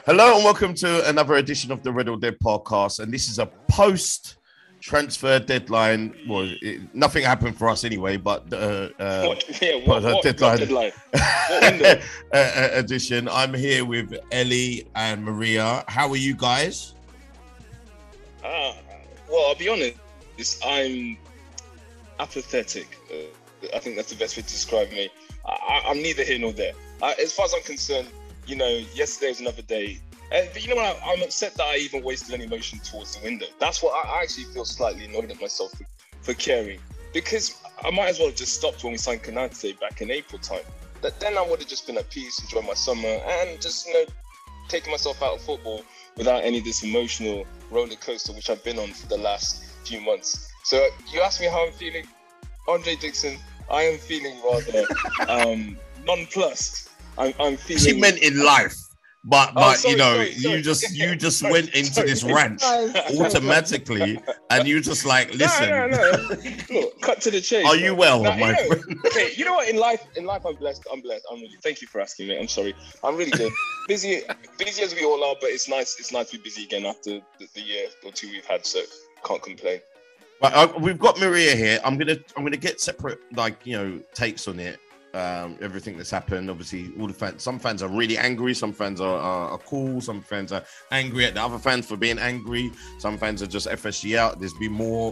Hello and welcome to another edition of the Red or Dead podcast. And this is a post-transfer deadline. Well, nothing happened for us anyway, but what deadline What window? edition. I'm here with Ellie and Maria. How are you guys? Well, I'll be honest. I'm apathetic. I think that's the best way to describe me. I'm neither here nor there. As far as I'm concerned, yesterday was another day. But you know what? I'm upset that I even wasted any emotion towards the window. That's what I actually feel slightly annoyed at myself for caring. Because I might as well have just stopped when we signed Konate back in April time. But then I would have just been at peace, enjoyed my summer, and just, taking myself out of football without any of this emotional roller coaster which I've been on for the last few months. So you asked me how I'm feeling. Andre Dixon, I am feeling rather nonplussed. I'm feeling. She meant in life, but sorry. you just went into this rant automatically, and you just like, listen. No. Look, cut to the chase. Are you well, my friend? Okay, you know what? In life, I'm blessed. I'm really. Thank you for asking me. I'm sorry. I'm really good. Busy as we all are, but it's nice. It's nice to be busy again after the year or two we've had. So can't complain. But we've got Maria here. I'm gonna get separate takes on it. Everything that's happened. Obviously, all the fans. Some fans are really angry. Some fans are cool. Some fans are angry at the other fans for being angry. Some fans are just FSG out. There's been more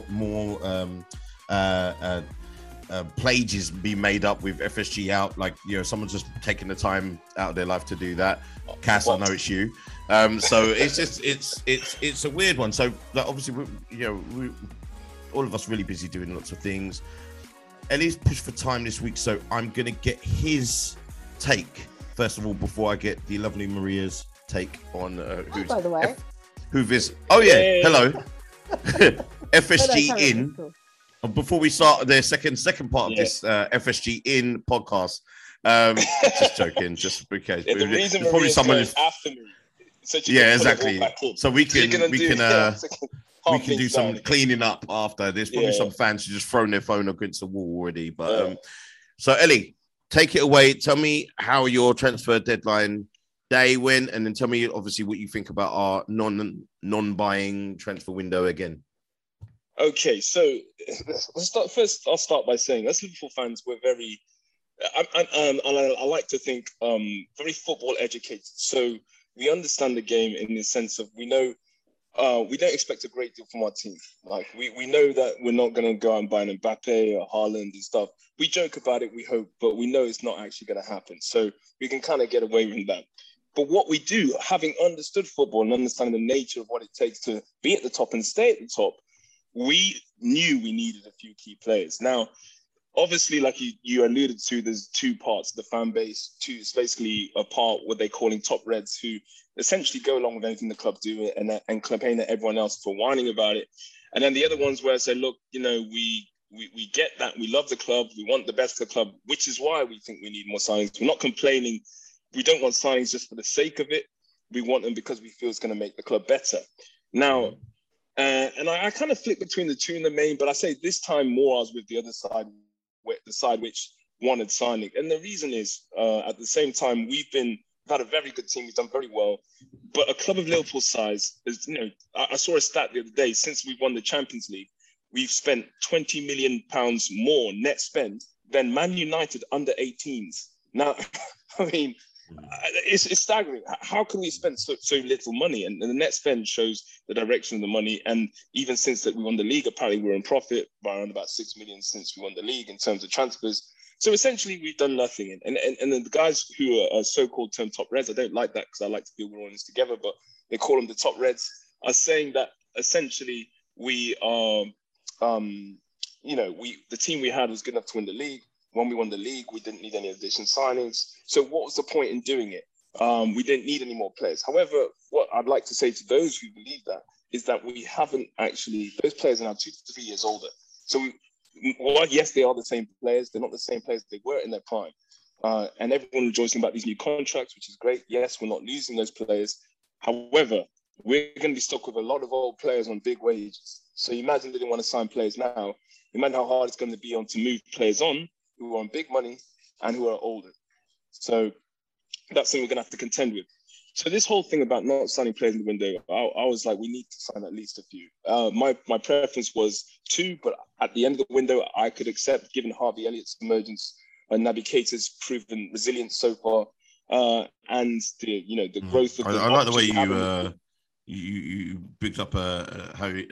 plages being made up with FSG out. Like someone's just taking the time out of their life to do that. Cass, I know it's you. So it's just it's a weird one. So obviously we all of us really busy doing lots of things. Ellie's pushed for time this week, so I'm going to get his take, first of all, before I get the lovely Maria's take on who's... by the way. Hello. FSG Hello, in. cool. Before we start the second part of this FSG in podcast, just joking, just because. Yeah, the reason probably Maria's someone going after me. So exactly. So we can do some down. cleaning up after. There's probably some fans who just thrown their phone against the wall already. But so Ellie, take it away. Tell me how your transfer deadline day went, and then tell me obviously what you think about our non-buying transfer window again. Okay, so I'll start by saying, as Liverpool fans, we're very. I like to think very football educated. So we understand the game in the sense of we know. We don't expect a great deal from our team. Like we know that we're not going to go out and buy an Mbappe or Haaland and stuff. We joke about it, we hope, but we know it's not actually going to happen. So we can kind of get away with that. But what we do, having understood football and understanding the nature of what it takes to be at the top and stay at the top, we knew we needed a few key players. Now, obviously, like you alluded to, there's two parts of the fan base. It's basically a part what they're calling top reds, who essentially go along with anything the club do and campaign at everyone else for whining about it. And then the other ones where I say, look, we get that. We love the club. We want the best of the club, which is why we think we need more signings. We're not complaining. We don't want signings just for the sake of it. We want them because we feel it's going to make the club better. Now, and I kind of flip between the two in the main, but I say this time more I was with the other side, the side which wanted signing. And the reason is, at the same time, we've had a very good team. We've done very well. But a club of Liverpool size is, I saw a stat the other day. Since we won the Champions League, we've spent £20 million more net spend than Man United under 18s. Now, I mean, it's staggering. How can we spend so little money? And the net spend shows the direction of the money. And even since that we won the league, apparently we're in profit by around about 6 million since we won the league in terms of transfers. So essentially, we've done nothing. And then the guys who are so-called term top reds, I don't like that because I like to feel we're all in this together, but they call them the top reds, are saying that essentially we are, the team we had was good enough to win the league. When we won the league, we didn't need any additional signings. So what was the point in doing it? We didn't need any more players. However, what I'd like to say to those who believe that is that we haven't actually, those players are now 2 to 3 years older. So yes, they are the same players. They're not the same players they were in their prime. And everyone rejoicing about these new contracts, which is great. Yes, we're not losing those players. However, we're going to be stuck with a lot of old players on big wages. So imagine they didn't want to sign players now. Imagine how hard it's going to be to move players on who are on big money and who are older. So that's something we're going to have to contend with. So this whole thing about not signing players in the window, I was like, we need to sign at least a few. My preference was 2, but at the end of the window, I could accept, given Harvey Elliott's emergence and Naby Keita's proven resilience so far, and the growth of the. I like the way you picked up Naby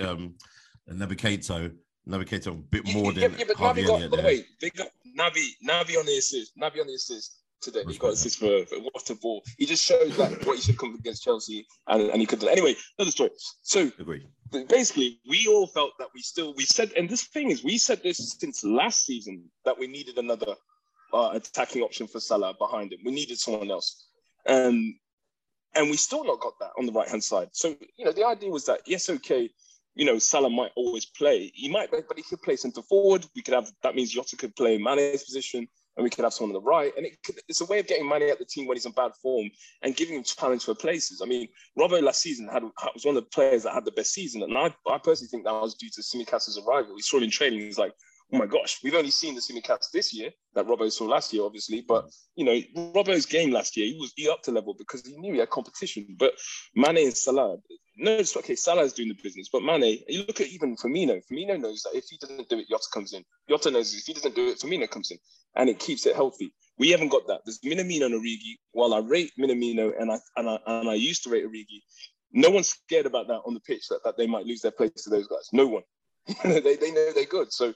Keita a bit more than but Harvey Naby got, Elliott. By the way, they got Naby on the assist. Naby on the assist today. He got assist for what a ball. He just showed that what he should come against Chelsea, and he could do. Anyway, another story. So basically, we all felt that we said, and this thing is, we said this since last season, that we needed another attacking option for Salah behind him. We needed someone else. And we still not got that on the right-hand side. So, the idea was that, yes, okay, Salah might always play. He might, but he could play centre forward. That means Jota could play Mane's position, and we could have someone on the right. And it's a way of getting Mane at the team when he's in bad form and giving him challenge for places. I mean, Robbo last season was one of the players that had the best season. And I personally think that was due to Tsimikas' arrival. We saw him in training. He's like, oh my gosh, we've only seen the Tsimikas this year that Robbo saw last year, obviously. But, Robbo's game last year, he upped the level because he knew he had competition. But Mane and Salah, no, it's okay, Salah's doing the business. But Mane, you look at even Firmino. Firmino knows that if he doesn't do it, Jota comes in. Jota knows if he doesn't do it, Firmino comes in. And it keeps it healthy. We haven't got that. There's Minamino and Origi. While I rate Minamino and I used to rate Origi, no one's scared about that on the pitch, that they might lose their place to those guys. No one. they know they're good. So,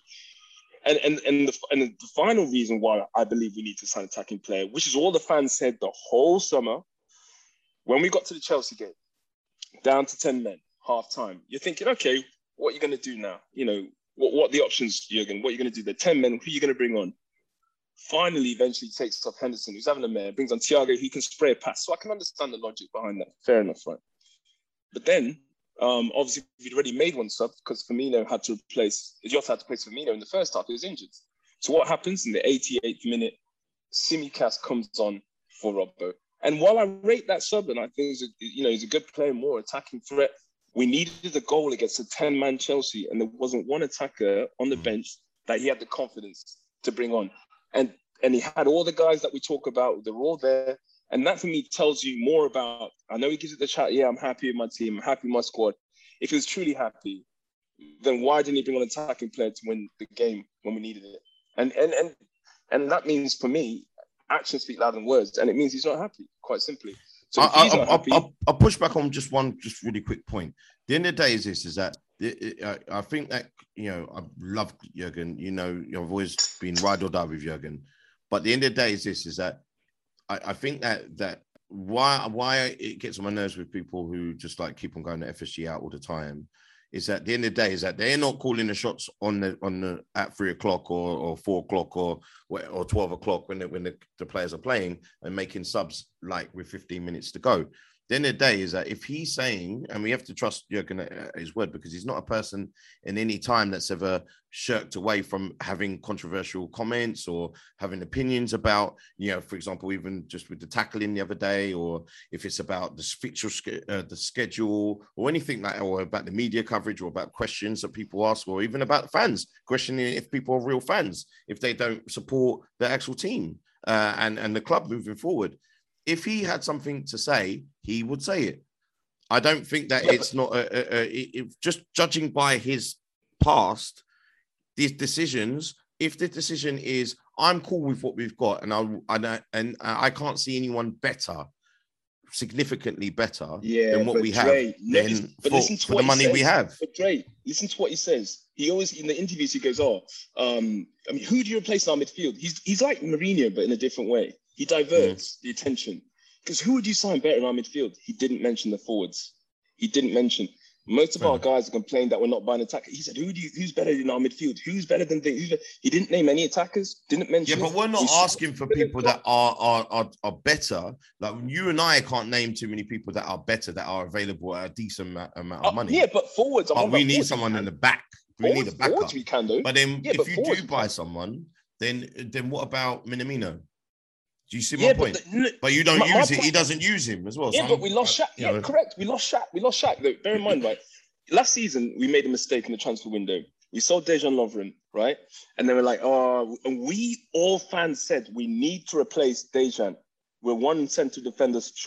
and the final reason why I believe we need to sign an attacking player, which is all the fans said the whole summer, when we got to the Chelsea game, down to 10 men, half time, you're thinking, okay, what are you going to do now? What are the options, Jurgen? What are you going to do? The 10 men, who are you going to bring on? Finally, eventually takes off Henderson, who's having a mare, brings on Thiago, who can spray a pass. So I can understand the logic behind that. Fair enough, right? But then, obviously, we'd already made one sub because Jota had to replace Firmino in the first half. He was injured. So what happens in the 88th minute? Tsimikas comes on for Robbo. And while I rate that sub, and I think he's a good player, more attacking threat, we needed a goal against a 10-man Chelsea, and there wasn't one attacker on the bench that he had the confidence to bring on. And he had all the guys that we talk about, they're all there. And that for me tells you more about, I know he gives it the chat, yeah, I'm happy with my team, I'm happy with my squad. If he was truly happy, then why didn't he bring on an attacking player to win the game when we needed it? And that means, for me, actions speak louder than words, and it means he's not happy, quite simply. So I'll push back on just really quick point. The end of the day is that I think that, I love Jurgen, I've always been ride or die with Jurgen, but the end of the day is that I think that why it gets on my nerves with people who just like keep on going to FSG out all the time is that the end of the day is that they're not calling the shots on the at 3 o'clock or 4 o'clock or 12 o'clock when the players are playing and making subs like with 15 minutes to go. The end of the day is that if he's saying, and we have to trust Jurgen at his word, because he's not a person in any time that's ever shirked away from having controversial comments or having opinions about, for example, even just with the tackling the other day, or if it's about the fixture, the schedule, or anything like that, or about the media coverage, or about questions that people ask, or even about the fans questioning if people are real fans if they don't support the actual team and the club moving forward. If he had something to say, he would say it. I don't think that it's not just judging by his past, these decisions. If the decision is, I'm cool with what we've got, and I can't see anyone better, significantly better than what we have. For the money we have. But Dre, listen to what he says. He always, in the interviews, he goes, who do you replace in our midfield? He's like Mourinho, but in a different way. He diverts the attention. Because who would you sign better in our midfield? He didn't mention the forwards. He didn't mention. Most of our guys complained that we're not buying attackers. He said, who's better in our midfield? Who's better than He didn't name any attackers. Didn't mention. Yeah, but we're not asking for people that are better. Like you and I can't name too many people that are better, that are available at a decent amount of money. Yeah, but forwards. But we need someone in the back. We need a backup. Forwards we can do. But then if you do buy someone, then what about Minamino? Do you see my point? But you don't use it. He doesn't use him as well. Yeah, but we lost Shaq. Yeah, correct. We lost Shaq. Though, bear in mind, right? Last season, we made a mistake in the transfer window. We sold Dejan Lovren, right? And they were like, and we all fans said we need to replace Dejan. We're one centre defender short.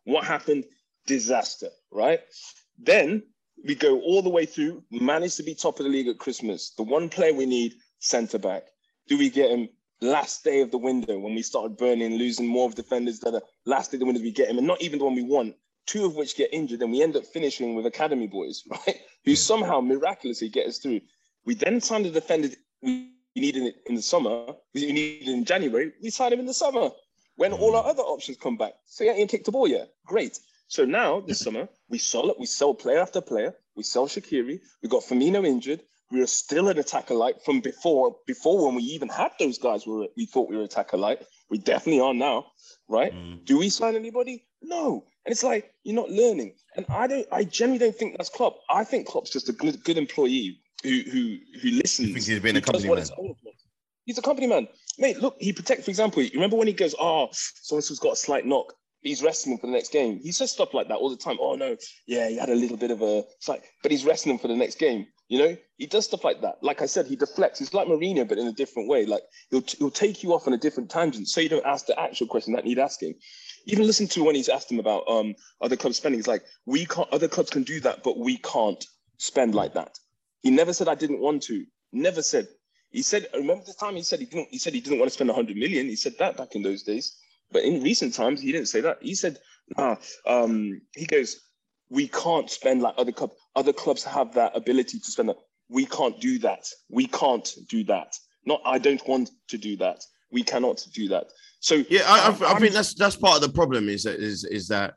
What happened? Disaster, right? Then we go all the way through, managed to be top of the league at Christmas. The one player we need, centre back. Do we get him last day of the window when we started burning, losing more of defenders that are last day of the window, we get him, and not even the one we want, two of which get injured, and we end up finishing with academy boys, right? Who somehow miraculously get us through. We then signed the defender we needed in the summer, we needed in January, we signed him in the summer when all our other options come back. So he ain't kicked the ball yet. Great. So now this summer, we sell player after player. We sell Shaqiri. We got Firmino injured. We are still an attacker light from before when we even had those guys. We thought we were attacker light. We definitely are now, right? Do we sign anybody? No. And it's like, you're not learning. And I genuinely don't think that's Klopp. I think Klopp's just a good employee who listens. You think he's been a company man? He's a company man. Mate, look, he protects, for example, you remember when he goes, so-and-so's got a slight knock. He's resting him for the next game. He says stuff like that all the time. Oh, no, yeah, he had a little bit of a... but he's resting him for the next game. You know, he does stuff like that. Like I said, he deflects. It's like Mourinho, but in a different way. Like, he'll take you off on a different tangent so you don't ask the actual question that need asking. Even listen to when he's asked him about other clubs spending. He's like, other clubs can do that, but we can't spend like that. He never said, I didn't want to. Never said. He said, remember the time he said he didn't want to spend 100 million. He said that back in those days. But in recent times, he didn't say that. He said, he goes, we can't spend like other clubs. Other clubs have that ability to spend that. We can't do that. We can't do that. Not, I don't want to do that. We cannot do that. So yeah, I think that's part of the problem is that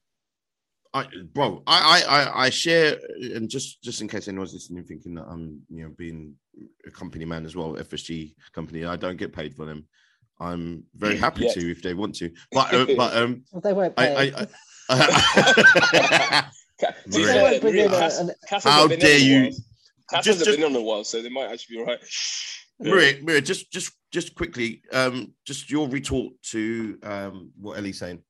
I share, and just in case anyone's listening thinking that I'm being a company man as well, FSG company, I don't get paid for them. I'm very happy to if they want to, but they won't pay. How dare you? Just been on a while, so they might actually be all right. Maria, just quickly, just your retort to what Ellie's saying.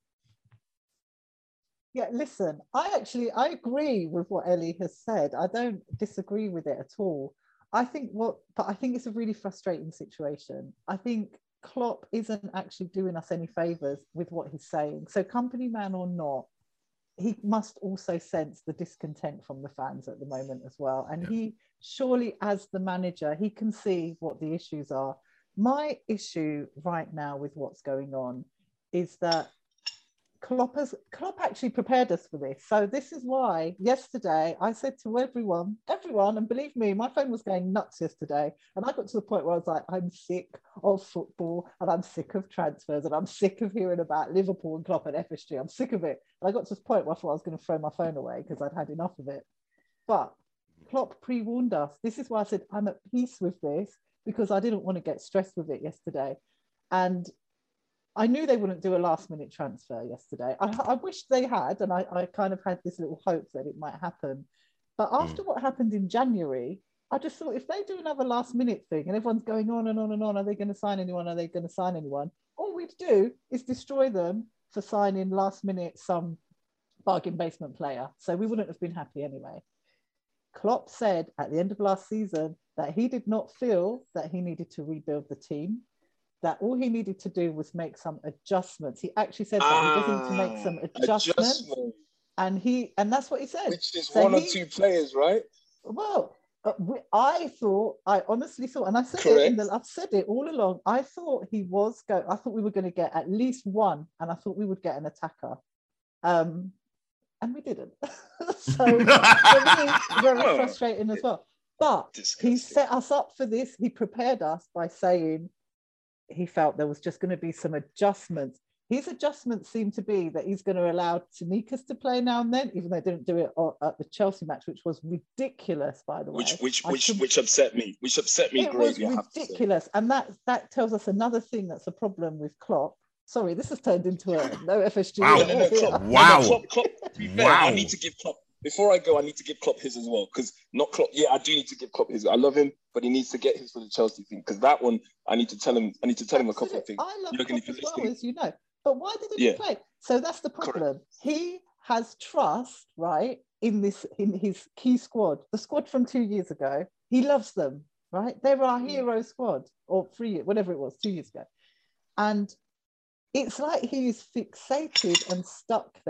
Yeah, listen, I agree with what Ellie has said. I don't disagree with it at all. I think it's a really frustrating situation. I think Klopp isn't actually doing us any favours with what he's saying. So company man or not, he must also sense the discontent from the fans at the moment as well. And he surely, as the manager, he can see what the issues are. My issue right now with what's going on is that Klopp actually prepared us for this. So this is why yesterday I said to everyone, and believe me, my phone was going nuts yesterday. And I got to the point where I was like, I'm sick of football and I'm sick of transfers and I'm sick of hearing about Liverpool and Klopp and FSG. I'm sick of it. And I got to the point where I thought I was going to throw my phone away because I'd had enough of it. But Klopp pre-warned us. This is why I said I'm at peace with this, because I didn't want to get stressed with it yesterday. And I knew they wouldn't do a last-minute transfer yesterday. I wish they had, and I kind of had this little hope that it might happen. But after what happened in January, I just thought if they do another last-minute thing and everyone's going on and on and on, are they going to sign anyone? Are they going to sign anyone? All we'd do is destroy them for signing last-minute some bargain basement player. So we wouldn't have been happy anyway. Klopp said at the end of last season that he did not feel that he needed to rebuild the team, that all he needed to do was make some adjustments. He actually said that he doesn't need to make some adjustments. And that's what he said. Which is so one or two players, right? Well, I honestly thought, and I said I've said it all along, I thought we were going to get at least one, and I thought we would get an attacker. And we didn't. So for me, very frustrating as well. But he set us up for this. He prepared us by saying he felt there was just going to be some adjustments. His adjustments seem to be that he's going to allow Tsimikas to play now and then, even though they didn't do it at the Chelsea match, which was ridiculous, by the way. Which upset me. Which upset me. It was ridiculous, and that tells us another thing that's a problem with Klopp. Sorry, this has turned into a no FSG. Wow. Klopp, to be fair, I need to give Klopp. Before I go, I need to give Klopp his as well, because not Klopp. Yeah, I do need to give Klopp his. I love him, but he needs to get his for the Chelsea thing, because that one I need to tell him. I need to tell him a couple of things. I love Klopp as well, as you know. But why didn't he play? So that's the problem. Correct. He has trust, right, in his key squad, the squad from 2 years ago. He loves them, right? They were our hero squad, or 3 years, whatever it was, 2 years ago, and it's like he is fixated and stuck there.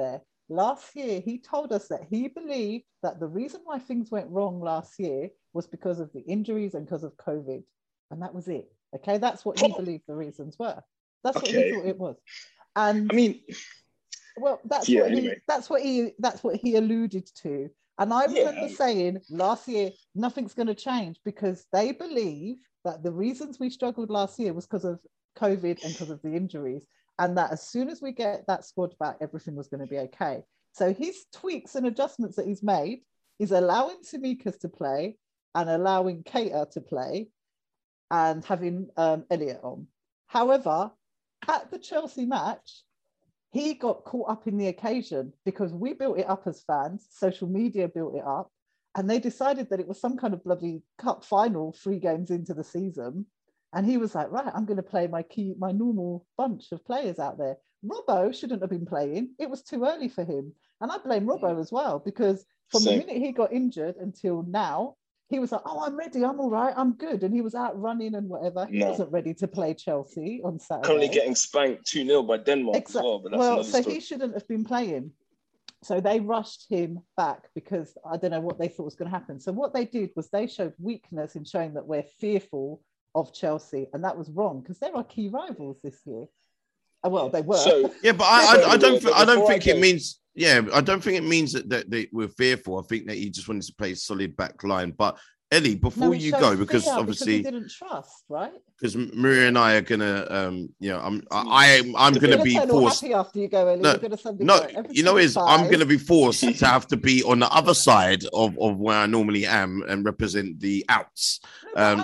last year he told us that he believed that the reason why things went wrong last year was because of the injuries and because of COVID. And that was it. Okay, that's what he believed the reasons were. That's what he thought it was. And I mean, well, that's what he alluded to. And I remember saying last year, nothing's going to change because they believe that the reasons we struggled last year was because of COVID and because of the injuries. And that as soon as we get that squad back, everything was going to be okay. So his tweaks and adjustments that he's made is allowing Tsimikas to play and allowing Keita to play and having Elliot on. However, at the Chelsea match, he got caught up in the occasion because we built it up as fans, social media built it up, and they decided that it was some kind of bloody cup final 3 games into the season. And he was like, right, I'm going to play my normal bunch of players out there. Robbo shouldn't have been playing. It was too early for him. And I blame Robbo as well, because from the minute he got injured until now, he was like, oh, I'm ready. I'm all right. I'm good. And he was out running and whatever. He wasn't ready to play Chelsea on Saturday. Currently getting spanked 2-0 by Denmark as well. But that's so he shouldn't have been playing. So they rushed him back because I don't know what they thought was going to happen. So what they did was they showed weakness in showing that we're fearful of Chelsea. And that was wrong because they're our key rivals this year. Well, they were. So, yeah, but I don't think it means... Yeah, I don't think it means that we're fearful. I think that he just wanted to play a solid back line. But Ellie, before you go, because obviously because he didn't trust, right? Because Maria and I are gonna, I'm gonna be forced. Happy after you go, Ellie. I'm gonna be forced to have to be on the other side of where I normally am and represent the outs. I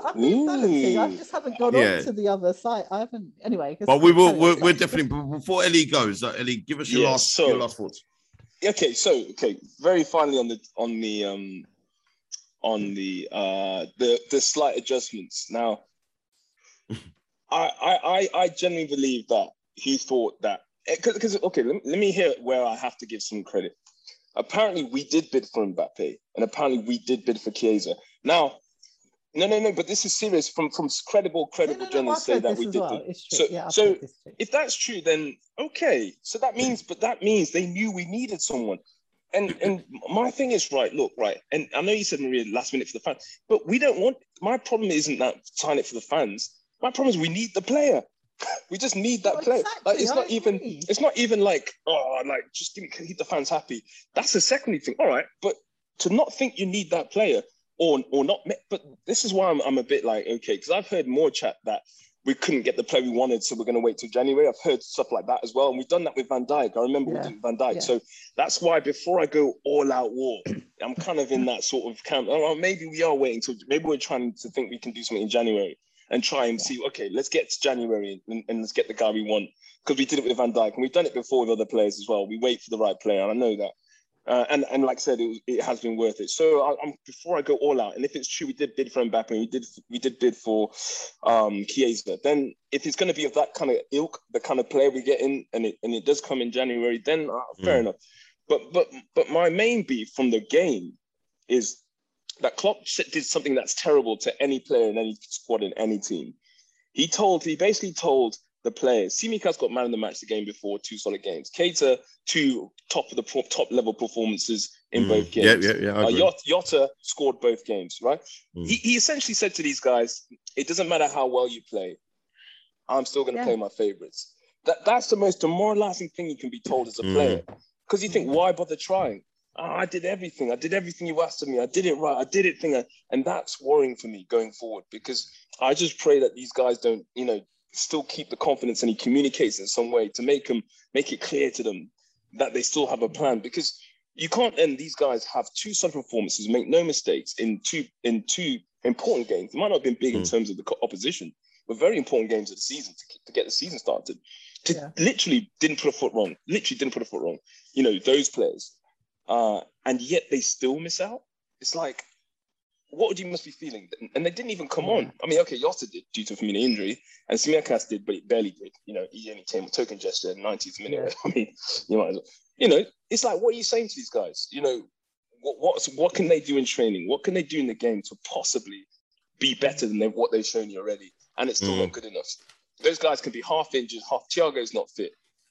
just haven't gone on to the other side. I haven't anyway. But we're definitely. Before Ellie goes, Ellie, give us your last thoughts. Okay, very finally on the slight adjustments. Now, I genuinely believe that he thought that because let me hear where I have to give some credit. Apparently, we did bid for Mbappe, and apparently we did bid for Chiesa. Now, no, but this is serious. From credible journalists say that we did. Well. So if that's true, then okay. So that means they knew we needed someone. And my thing is, and I know you said, Maria, last minute for the fans, but we don't want, my problem isn't that sign it for the fans. My problem is we need the player. We just need that player. Exactly, like, it's not even like, just keep the fans happy. That's a secondary thing. All right. But to not think you need that player or not, but this is why I'm a bit like, okay, because I've heard more chat that we couldn't get the player we wanted, so we're going to wait till January. I've heard stuff like that as well. And we've done that with Van Dijk. I remember we did Van Dijk. Yeah. So that's why before I go all out war, I'm kind of in that sort of camp. Oh, maybe we are waiting till, maybe we're trying to think we can do something in January and try and see, okay, let's get to January and let's get the guy we want. Because we did it with Van Dijk and we've done it before with other players as well. We wait for the right player, and I know that. And like I said, it has been worth it. So before I go all out, and if it's true, we did bid for Mbappe, we did bid for Chiesa. Then if it's going to be of that kind of ilk, the kind of player we get in, and it does come in January, then fair enough. But my main beef from the game is that Klopp did something that's terrible to any player in any squad in any team. He basically told the players. Tsimikas got man of the match the game before, 2 solid games. Keita, 2 top level performances in both games. Jota scored both games, right? He essentially said to these guys, it doesn't matter how well you play, I'm still going to play my favorites. That's the most demoralizing thing you can be told as a player. Because you think, why bother trying? I did everything. I did everything you asked of me. I did it right. I did it and that's worrying for me going forward, because I just pray that these guys don't, still keep the confidence, and he communicates in some way to make it clear to them that they still have a plan, because you can't end these guys have 2 solid performances, make no mistakes in two important games. It might not have been big in terms of the opposition, but very important games of the season to get the season started. Literally didn't put a foot wrong. Those players. And yet they still miss out. It's like, what you must be feeling? And they didn't even come on. I mean, okay, Jota did due to a Firmino injury, and Tsimikas did, but he barely did. He only came with token gesture in the 90th minute. I mean, you might as well. It's like, what are you saying to these guys? What can they do in training? What can they do in the game to possibly be better than what they've shown you already? And it's still not good enough. Those guys can be half injured, half. Thiago's not fit.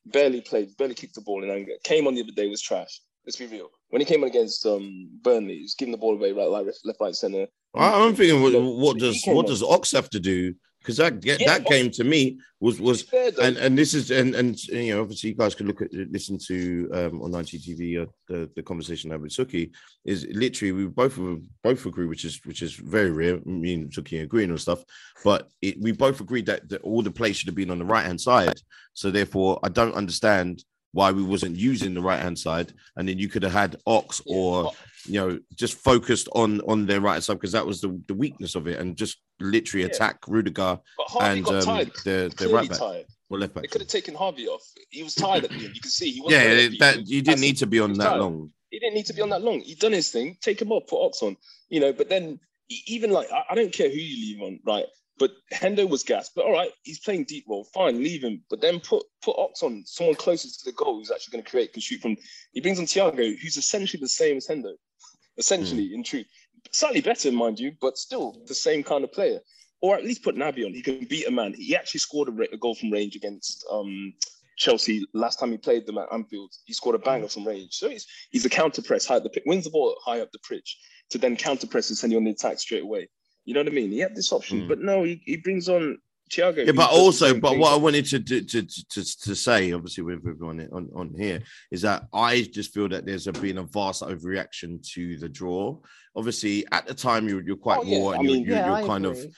barely played, barely kicked the ball in anger. Came on the other day, was trash. Let's be real. When he came on against Burnley, he was giving the ball away left, right, centre. I'm thinking, what does Ox have to do? Because that game to me was and this is and you know, obviously you guys could listen to on 90 TV the conversation I had with Suki is literally we both agree, which is very rare. Me and Suki agreeing on stuff, but we both agreed that all the play should have been on the right hand side. So therefore, I don't understand why we wasn't using the right hand side, and then you could have had Ox or you know, just focused on their right side, because that was the weakness of it, and just literally attack Rudiger and the right back or left back. They could have taken Harvey off. He was tired at the end. You can see he was. You didn't need to be on that long. He didn't need to be on that long. He done his thing. Take him off. Put Ox on. You know, but then even like I don't care who you leave on, right? But Hendo was gassed. But all right, he's playing deep role. Fine, leave him. But then put Ox on, someone closest to the goal who's actually going to create, can shoot from. He brings on Thiago, who's essentially the same as Hendo. Essentially, in truth. Slightly better, mind you, but still the same kind of player. Or at least put Naby on. He can beat a man. He actually scored a goal from range against Chelsea last time he played them at Anfield. He scored a banger from range. So he's a counter press, high up the pitch, wins the ball high up the pitch to then counter press and send you on the attack straight away. You know what I mean? He had this option, but no, he brings on Thiago. Yeah, but what I wanted to say, obviously with everyone on here, is that I just feel that there's been a vast overreaction to the draw. Obviously, at the time you're quite raw, and you're kind of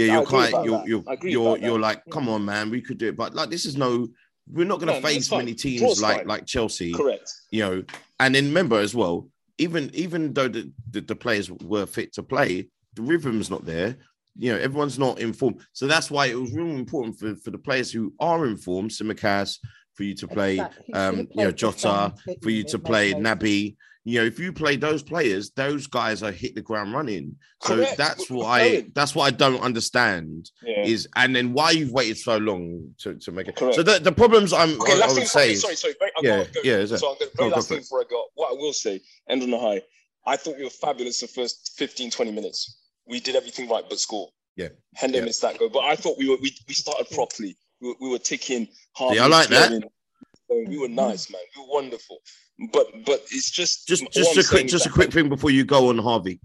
you're like, come on, man, we could do it, but like this is we're not going to face many teams like Chelsea, correct? You know, and then remember as well, even though the players were fit to play, the rhythm's not there. You know, everyone's not informed. So that's why it was really important for the players who are informed, Tsimikas, for you to play, Jota, for you to play Naby. You know, if you play those players, those guys are hit the ground running. So that's what I don't understand is, and then why you've waited so long to make it. Correct. So the problems I would say. Sorry. So very last thing before I go. What I will say, end on the high. I thought we were fabulous the first 15, 20 minutes. We did everything right but score. Yeah. Hendo missed that goal. But I thought we started properly. We were ticking hard. Yeah, I like that. We were nice, man. We were wonderful. But it's just a quick thing before you go on Harvey.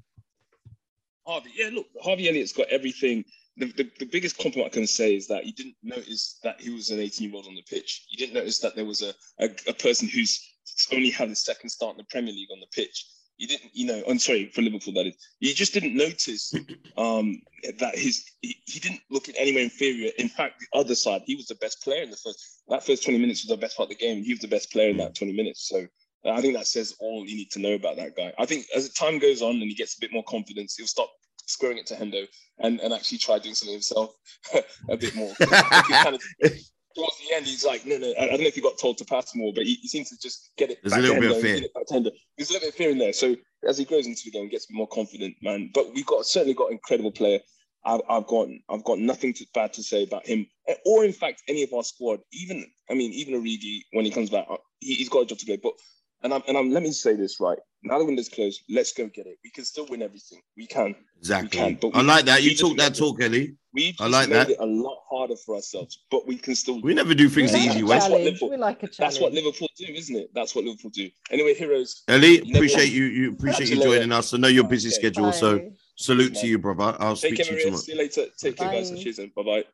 Look, Harvey Elliott's got everything. The biggest compliment I can say is that you didn't notice that he was an 18-year-old on the pitch. You didn't notice that there was a person who's only had his second start in the Premier League on the pitch. You didn't, I'm sorry, for Liverpool, that is. You just didn't notice that he didn't look at anywhere inferior. In fact, the other side, he was the best player in that first 20 minutes was the best part of the game. He was the best player in that 20 minutes. So I think that says all you need to know about that guy. I think as time goes on and he gets a bit more confidence, he'll stop squaring it to Hendo and actually try doing something himself a bit more. Towards the end, he's like, no. I don't know if he got told to pass more, but he seems to just get it. There's a little bit of fear. There's a little bit of fear in there. So as he grows into the game, he gets more confident, man. But we've certainly got an incredible player. I've got nothing bad to say about him, or in fact any of our squad. Even Origi, when he comes back, he's got a job to play. But let me say this right now: the window's closed. Let's go get it. We can still win everything. We can. Exactly. We can, but I like that. You talk that talk, Ellie. I like that. It a lot harder for ourselves, but we can still. We never do things the easy way. We like a challenge. That's what Liverpool do, isn't it? That's what Liverpool do. Anyway, heroes. Ellie, appreciate you. Appreciate you joining us. I know your busy schedule, so salute to you, brother. I'll speak to you tomorrow. See you later. Take care, guys. Cheers, and bye-bye.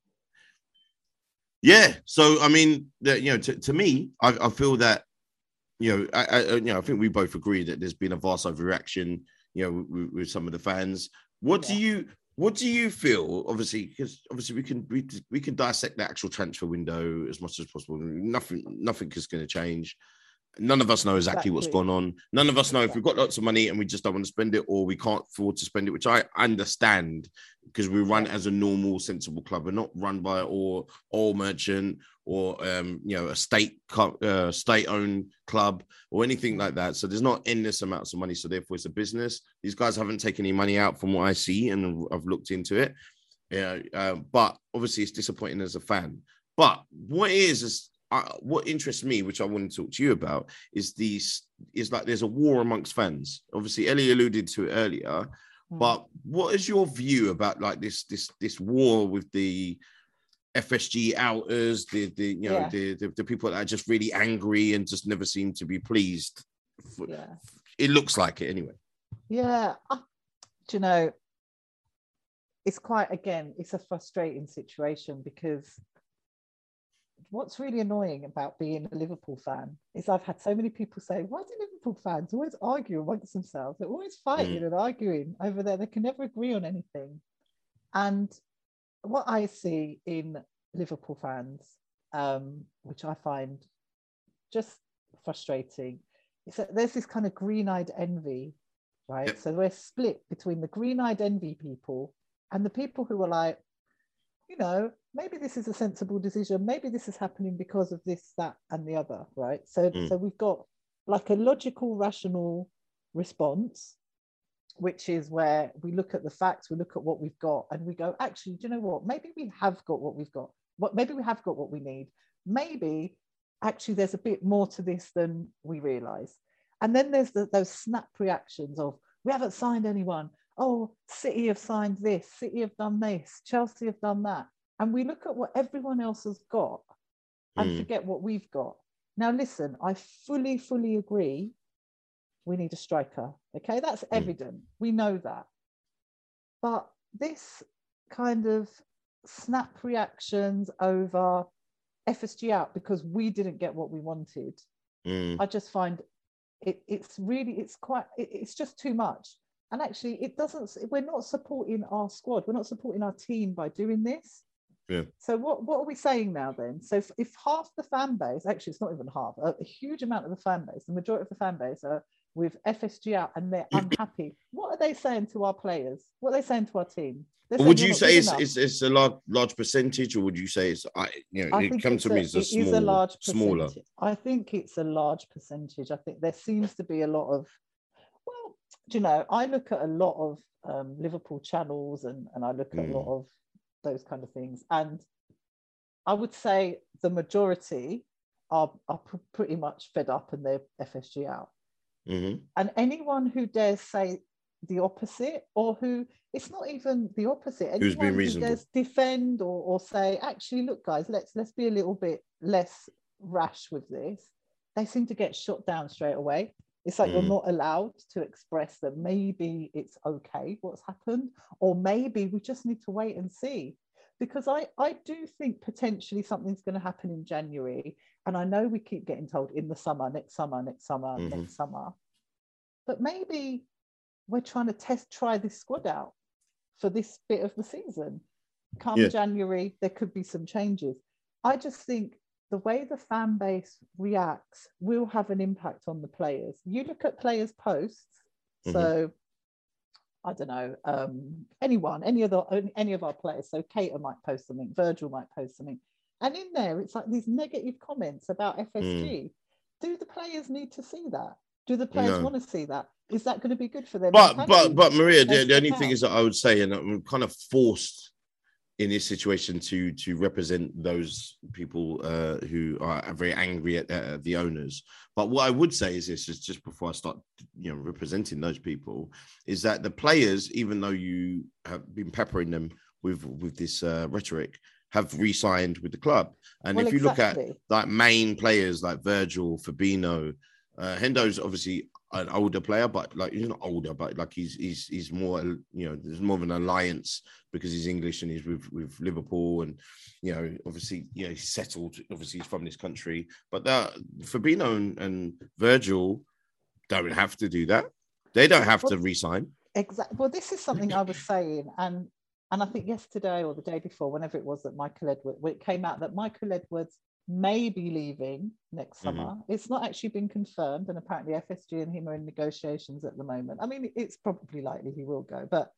Yeah. So I mean, to me, I feel that. I think we both agree that there's been a vast overreaction, with some of the fans. What do you feel? Obviously, because we can dissect the actual transfer window as much as possible. Nothing is going to change. None of us know exactly what's going on. None of us know if we've got lots of money and we just don't want to spend it, or we can't afford to spend it, which I understand because we run as a normal, sensible club. We're not run by oil merchant or a state-owned club or anything like that. So there's not endless amounts of money. So therefore, it's a business. These guys haven't taken any money out from what I see, and I've looked into it. But obviously, it's disappointing as a fan. But what interests me, which I want to talk to you about, is like there's a war amongst fans. Obviously, Ellie alluded to it earlier, but what is your view about like this war with the FSG outers, the people that are just really angry and just never seem to be pleased. Yeah. It looks like it anyway. Yeah. Do you know, it's it's a frustrating situation, because what's really annoying about being a Liverpool fan is I've had so many people say, why do Liverpool fans always argue amongst themselves? They're always fighting and arguing over there. They can never agree on anything. And what I see in Liverpool fans, which I find just frustrating, is that there's this kind of green-eyed envy, right? Yep. So we're split between the green-eyed envy people and the people who are like, you know, maybe this is a sensible decision. Maybe this is happening because of this, that, and the other, right? So we've got like a logical, rational response, which is where we look at the facts, we look at what we've got, and we go, actually, do you know what? Maybe we have got what we've got. Maybe we have got what we need. Maybe actually there's a bit more to this than we realize. And then there's those snap reactions of, we haven't signed anyone. Oh, City have signed this, City have done this, Chelsea have done that. And we look at what everyone else has got and forget what we've got. Now, listen, I fully agree. We need a striker. Okay, that's evident. We know that. But this kind of snap reactions over FSG out because we didn't get what we wanted, I just find it's just too much. And actually, we're not supporting our squad. We're not supporting our team by doing this. Yeah. So what are we saying now then? So if half the fan base, actually it's not even half, a huge amount of the fan base, the majority of the fan base are with FSG out and they're unhappy, what are they saying to our players? What are they saying to our team? Would you say it's a large percentage, or would you say it's, it comes to me as smaller? I think it's a large percentage. I think there seems to be a lot of, well, do you know, I look at a lot of Liverpool channels and I look at a lot of those kind of things, and I would say the majority are pretty much fed up and they're FSG out. And anyone who dares say the opposite, or who, it's not even the opposite, anyone who's been reasonable, who dares defend or say, actually, look guys, let's be a little bit less rash with this, they seem to get shot down straight away. It's like you're not allowed to express that maybe it's okay what's happened, or maybe we just need to wait and see. Because I do think potentially something's going to happen in January. And I know we keep getting told in the summer, next summer. But maybe we're trying to try this squad out for this bit of the season. Come January, there could be some changes. I just think the way the fan base reacts will have an impact on the players. You look at players' posts, so I don't know, any of our players. So Keita might post something, Virgil might post something, and in there it's like these negative comments about FSG. Do the players need to see that? Do the players want to see that? Is that going to be good for them? But Maria, the only thing is that I would say, and I'm kind of forced in this situation to represent those people who are very angry at the owners. But what I would say is this, is just before I start, representing those people, is that the players, even though you have been peppering them with this rhetoric, have re-signed with the club. And if you look at like main players like Virgil, Fabinho, Hendo's obviously an older player, but like he's not older, but like he's more, there's more of an alliance because he's English and he's with Liverpool, and obviously he's settled, obviously he's from this country. But Fabinho and Virgil don't have to do that. They don't have to re-sign. Exactly. Well, this is something I was saying, and I think yesterday or the day before, whenever it was, that Michael Edwards, when it came out that Michael Edwards may be leaving next summer. It's not actually been confirmed, and apparently FSG and him are in negotiations at the moment. I mean, it's probably likely he will go, but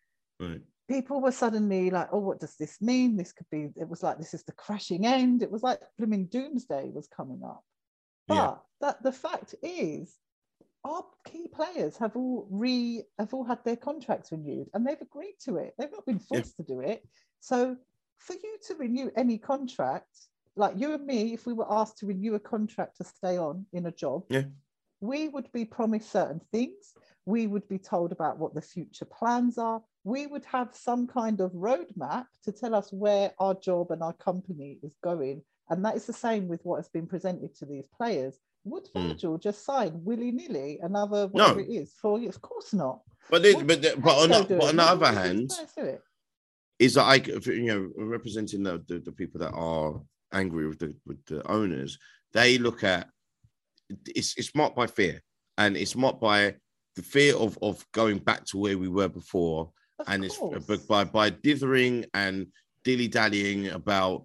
people were suddenly like, oh, what does this mean? This could be, it was like, this is the crashing end. It was like blooming doomsday was coming up. But that the fact is, our key players have all had their contracts renewed, and they've agreed to it. They've not been forced to do it. So for you to renew any contract, like you and me, if we were asked to renew a contract to stay on in a job, we would be promised certain things. We would be told about what the future plans are. we would have some kind of roadmap to tell us where our job and our company is going. And that is the same with what has been presented to these players. Would Virgil just sign willy-nilly another whatever it is 4 years? Of course not. But on the other hand, is that representing the people that are angry with the owners, they look at it's marked by fear, and it's marked by the fear of going back to where we were before, it's by dithering and dilly-dallying about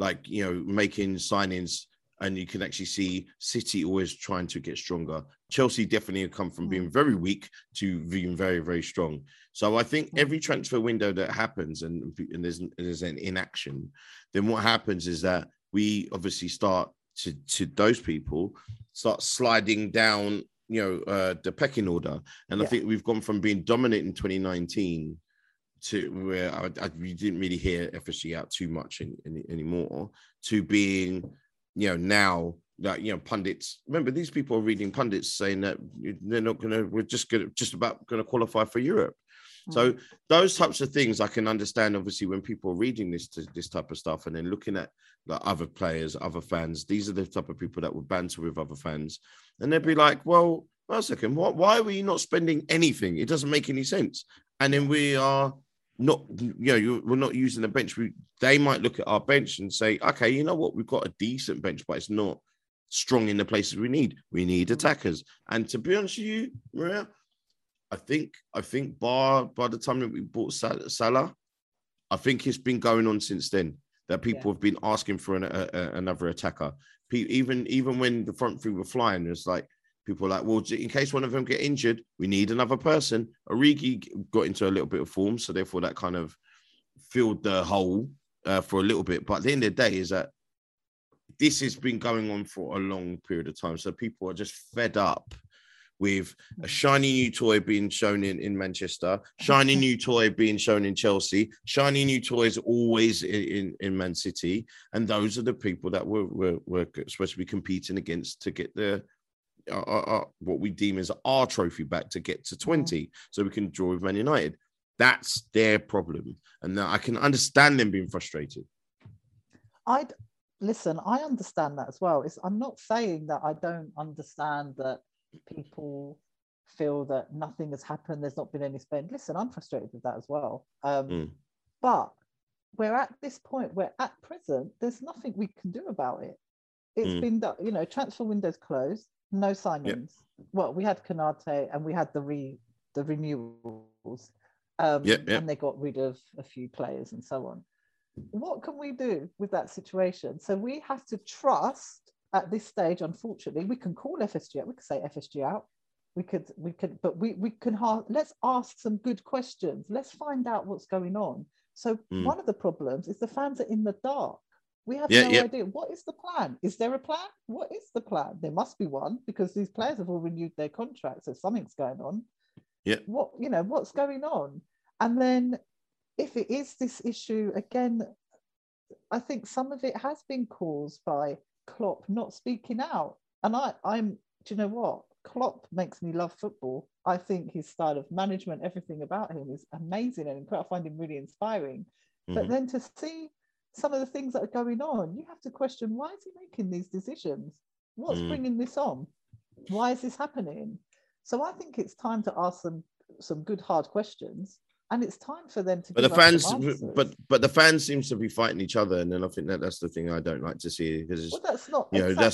making signings. And you can actually see City always trying to get stronger. Chelsea definitely have come from being very weak to being very, very strong. So I think every transfer window that happens and there's an inaction, then what happens is that we obviously start to those people start sliding down, the pecking order. And I think we've gone from being dominant in 2019 to where we didn't really hear FSG out too much anymore, to being... now that, pundits, remember, these people are reading pundits saying that we're just about going to qualify for Europe. So those types of things I can understand, obviously, when people are reading this type of stuff and then looking at other players, other fans, these are the type of people that would banter with other fans. And they'd be like, well, wait a second, why are we not spending anything? It doesn't make any sense. And then we are not, we're not using the bench. They might look at our bench and say, okay, you know what? We've got a decent bench, but it's not strong in the places we need. We need attackers. And to be honest with you, Maria, I think by the time that we bought Salah, I think it's been going on since then that people have been asking for another attacker. Even when the front three were flying, it's like, people are like, well, in case one of them get injured, we need another person. Origi got into a little bit of form, so therefore that kind of filled the hole for a little bit. But at the end of the day is that this has been going on for a long period of time. So people are just fed up with a shiny new toy being shown in Manchester, shiny new toy being shown in Chelsea, shiny new toys always in Man City. And those are the people that we're supposed to be competing against to get what we deem as our trophy back to get to 20 so we can draw with Man United. That's their problem. And I can understand them being frustrated. Listen, I understand that as well. I'm not saying that I don't understand that people feel that nothing has happened, there's not been any spend. Listen, I'm frustrated with that as well. But we're at this point where at present, there's nothing we can do about it. It's been done, transfer windows closed, no signings. Well, we had Konate and we had the renewals. And they got rid of a few players and so on. What can we do with that situation? So we have to trust at this stage, unfortunately. We can call FSG out, we could say FSG out. We could, but we can let's ask some good questions. Let's find out what's going on. So one of the problems is the fans are in the dark. We have no idea. What is the plan? Is there a plan? What is the plan? There must be one, because these players have all renewed their contracts, so something's going on. What's going on? And then if it is this issue, again, I think some of it has been caused by Klopp not speaking out. And do you know what? Klopp makes me love football. I think his style of management, everything about him is amazing and incredible. I find him really inspiring. But then to see some of the things that are going on, you have to question, why is he making these decisions? What's bringing this on? Why is this happening? So I think it's time to ask them some good, hard questions. And it's time for them to. But the fans seems to be fighting each other, and then I think that's the thing I don't like to see, because that's not.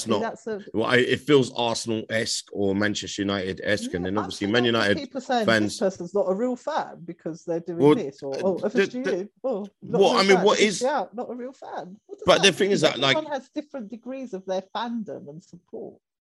It feels Arsenal-esque or Manchester United-esque, and then obviously Man United people saying fans. This person's not a real fan because they're doing this, or FSG. Not a real fan. But the thing is that everyone has different degrees of their fandom and support.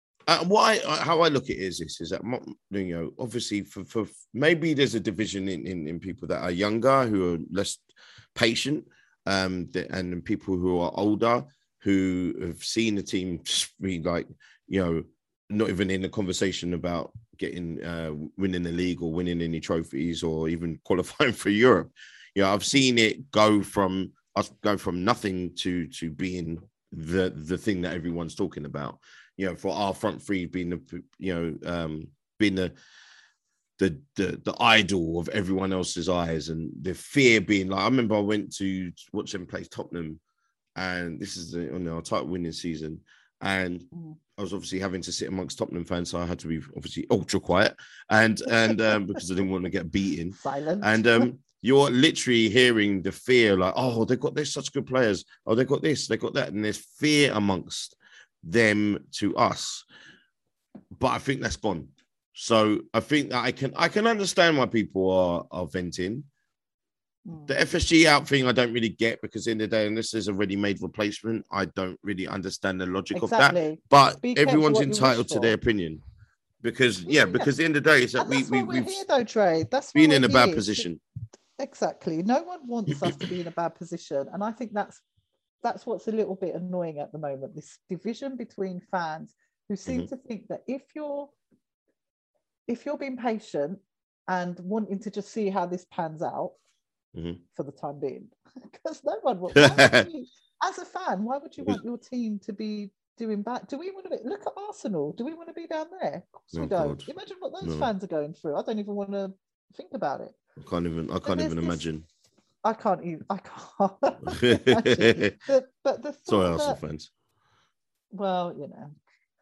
How I look at it is that obviously for maybe there's a division in people that are younger who are less patient, and people who are older who have seen the team be like, not even in a conversation about getting winning the league or winning any trophies or even qualifying for Europe. I've seen it go from nothing to being the thing that everyone's talking about. For our front three being the the idol of everyone else's eyes, and the fear being like, I remember I went to watch them play Tottenham, and this is on our title winning season, and I was obviously having to sit amongst Tottenham fans, so I had to be obviously ultra quiet, and because I didn't want to get beaten. Silent. And you're literally hearing the fear, like, oh, they're such good players. Oh, they got this, they got that, and there's fear amongst them to us. But I think that's gone. So I think that I can understand why people are venting. The FSG out thing I don't really get, because in the day, unless there's a ready-made replacement, I don't really understand the logic of that. But everyone's entitled to their opinion. Because because at the end of the day, it's that we've here though, Trey. That's been in a bad position. Exactly. No one wants us to be in a bad position. And I think that's what's a little bit annoying at the moment. This division between fans who seem to think that if you're being patient and wanting to just see how this pans out for the time being, because no one will. As a fan, why would you want your team to be doing bad? Do we want to look at Arsenal? Do we want to be down there? Of course we don't. God. Imagine what those fans are going through. I don't even want to think about it. I can't even imagine. I can't even. I can't. But the sorry, Arsenal fans. Well, you know.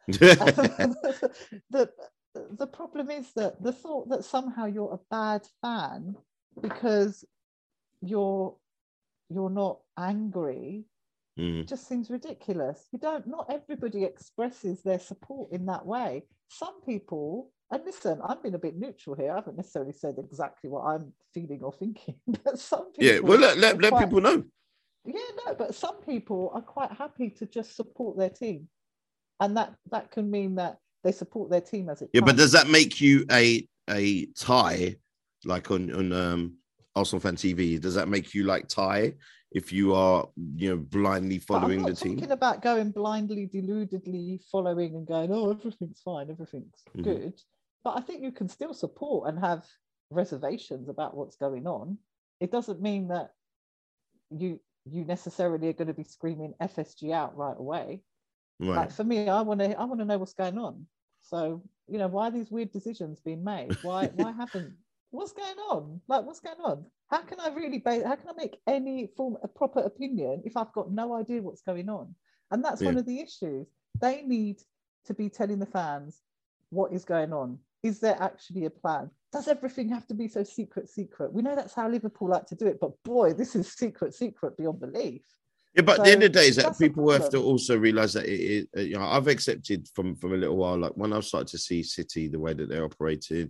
The problem is that the thought that somehow you're a bad fan because you're not angry just seems ridiculous. Not everybody expresses their support in that way. Some people, and listen, I've been a bit neutral here. I haven't necessarily said exactly what I'm feeling or thinking, but some people. Yeah, well, let people know. Yeah, no, but some people are quite happy to just support their team. And that can mean that they support their team as it comes. But does that make you a tie, like on Arsenal Fan TV? Does that make you like tie if you are blindly following the team? I'm not talking about going blindly, deludedly following and going, oh, everything's fine, everything's good. But I think you can still support and have reservations about what's going on. It doesn't mean that you necessarily are going to be screaming FSG out right away. Right. Like for me, I want to know what's going on. So why are these weird decisions being made? Why haven't? What's going on? Like, what's going on? How can I make any form of proper opinion if I've got no idea what's going on? And that's one of the issues. They need to be telling the fans what is going on. Is there actually a plan? Does everything have to be so secret? We know that's how Liverpool like to do it, but boy, this is secret beyond belief. Yeah, but at the end of the day, is that people have to also realise that it is. I've accepted from a little while, like when I've started to see City, the way that they're operating,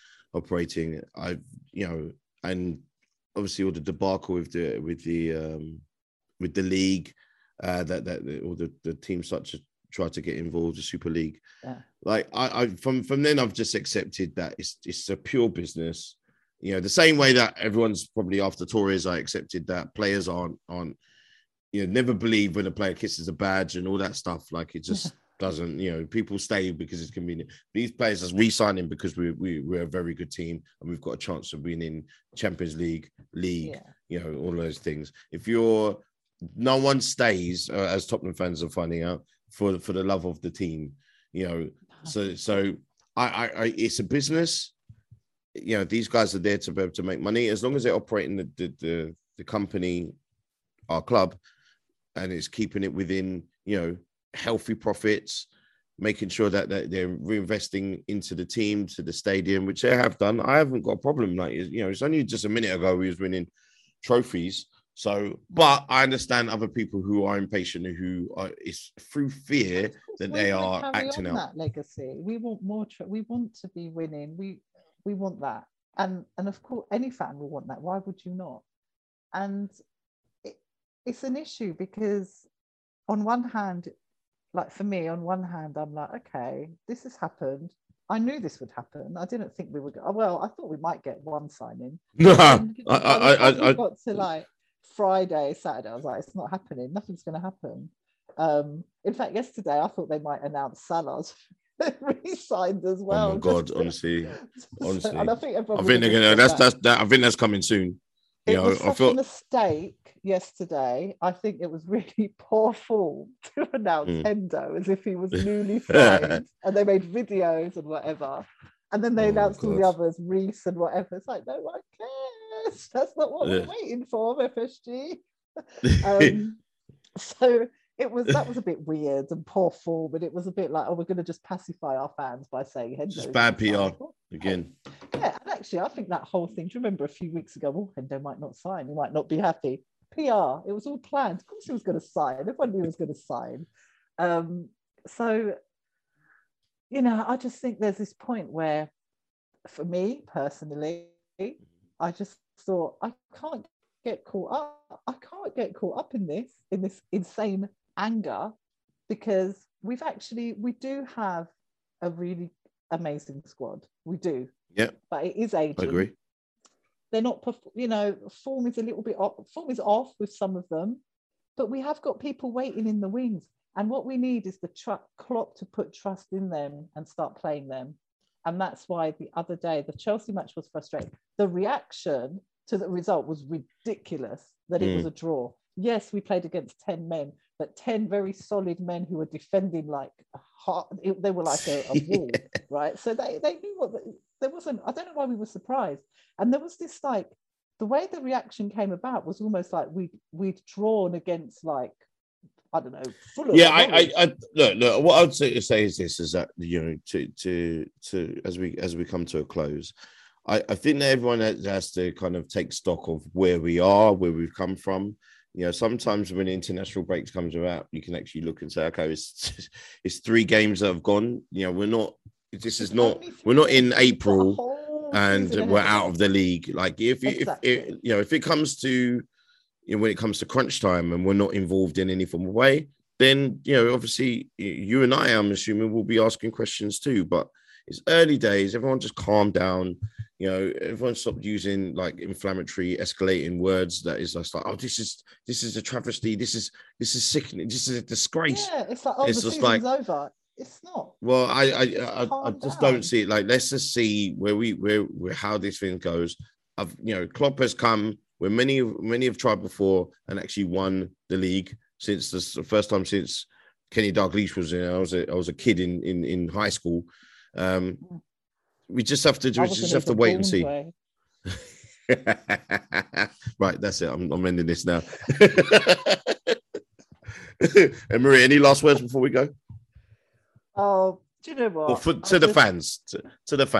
and obviously all the debacle with the league, that all the teams start to try to get involved, the Super League. Yeah. Like I from then I've just accepted that it's a pure business. The same way that everyone's probably after Torres, I accepted that players aren't. Never believe when a player kisses a badge and all that stuff. Like it just doesn't, people stay because it's convenient. These players are re-signing because we're a very good team and we've got a chance of winning Champions League, all those things. No one stays, as Tottenham fans are finding out, for the love of the team, So I it's a business. These guys are there to be able to make money as long as they're operating the company, our club, and it's keeping it within, healthy profits, making sure that they're reinvesting into the team, to the stadium, which they have done. I haven't got a problem. Like, it's only just a minute ago we was winning trophies. So, but I understand other people who are impatient, it's through fear that they are acting out. That legacy. We want more. We want to be winning. We want that, and of course, any fan will want that. Why would you not? And it's an issue because on one hand, like for me, on one hand, I'm like, okay, this has happened. I knew this would happen. I didn't think we would. Well, I thought we might get one signing. No, I got to like Friday, Saturday. I was like, it's not happening. Nothing's going to happen. In fact, yesterday I thought they might announce Salah's re-signed as well. Oh my God, honestly. And I think they're going to. I think that's coming soon. It was such a mistake yesterday. I think it was really poor form to announce Hendo as if he was newly signed, and they made videos and whatever. And then they announced all the God. others, Reese and whatever. It's like, no one cares. That's not what we're waiting for, FSG. So that was a bit weird and poor form, but it was a bit like, oh, we're going to just pacify our fans by saying Hendo. Just bad PR again. Yeah, and actually, I think that whole thing. Do you remember a few weeks ago? Oh, Hendo might not sign. He might not be happy. PR. It was all planned. Of course, he was going to sign. Everyone knew he was going to sign. So, you know, I just think there's this point where, for me personally, I just thought I can't get caught up. I can't get caught up in this insane anger, because we do have a really amazing squad. We do. Yeah. But it is aging. I agree. They're not, you know, form is a little bit off. Form is off with some of them, but we have got people waiting in the wings. And what we need is the Klopp to put trust in them and start playing them. And that's why the other day, the Chelsea match was frustrating. The reaction to the result was ridiculous, that it was a draw. Yes, we played against 10 men, but 10 very solid men who were defending like they were like a wall, right? So they knew there wasn't, I don't know why we were surprised. And there was this, like, the way the reaction came about was almost like we'd drawn against, like, I don't know. Yeah, I look. What I'd say is this: is that, you know, to as we come to a close, I think that everyone has to kind of take stock of where we are, where we've come from. You know, sometimes when international breaks comes about, you can actually look and say, okay, it's 3 games that have gone. You know, we're not in April and we're out of the league. Like if it comes to, you know, when it comes to crunch time and we're not involved in any form of way, then, you know, obviously you and I, I'm assuming, will be asking questions too. But it's early days. Everyone just calm down. You know, everyone stopped using like inflammatory, escalating words. That is just like, oh, this is a travesty. This is sickening. This is a disgrace. Yeah, it's like, oh, it's the season's like, over. It's not. Well, I just don't see it. Like, let's just see where how this thing goes. You know, Klopp has come where many have tried before and actually won the league since the first time since Kenny Dalglish was in. I was a kid in high school. We just have to wait and see. Right, that's it. I'm ending this now. And Maria, any last words before we go? Oh, do you know what? To the fans. To the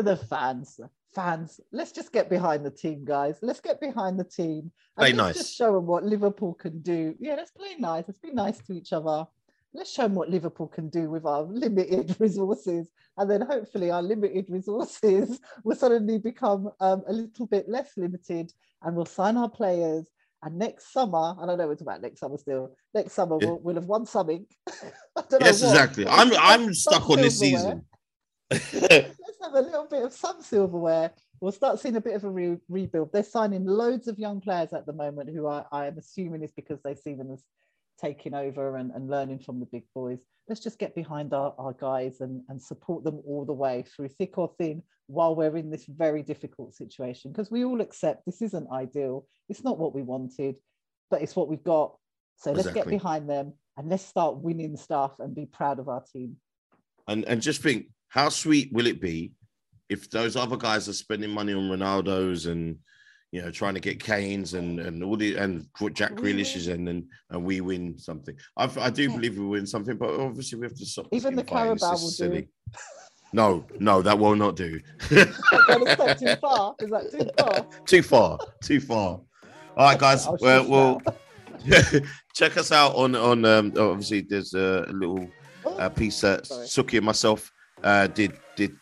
fans. Let's just get behind the team, guys. Let's get behind the team. And let's just show them what Liverpool can do. Yeah, let's play nice. Let's be nice to each other. Let's show them what Liverpool can do with our limited resources. And then hopefully our limited resources will suddenly become a little bit less limited, and we'll sign our players. And next summer, I don't know, it's about next summer still. Next summer, we'll have won something. Exactly. I'm stuck on this season. Let's have a little bit of some silverware. We'll start seeing a bit of a rebuild. They're signing loads of young players at the moment who I am assuming is because they see them as taking over and learning from the big boys. Let's just get behind our guys and support them all the way through thick or thin while we're in this very difficult situation, because we all accept this isn't ideal. It's not what we wanted, but it's what we've got. So let's get behind them and let's start winning stuff and be proud of our team. And just think, how sweet will it be if those other guys are spending money on Ronaldos and, you know, trying to get Kanes and all the and Jack Grealish's and we win something. I do believe we win something, but obviously we have to stop. Even the Carabao will silly. Do. No, that will not do. Is that too far? Is that too far? Too far. All right, guys. Well, check us out on obviously there's a little piece that Suki and myself did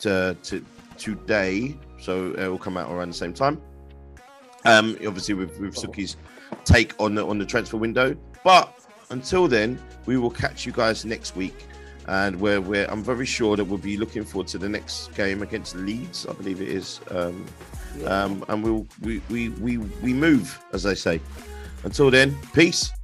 today, so it will come out around the same time. Obviously with Suki's take on the transfer window, but until then we will catch you guys next week, and where I'm very sure that we'll be looking forward to the next game against Leeds, I believe it is, and we move, as they say. Until then, peace.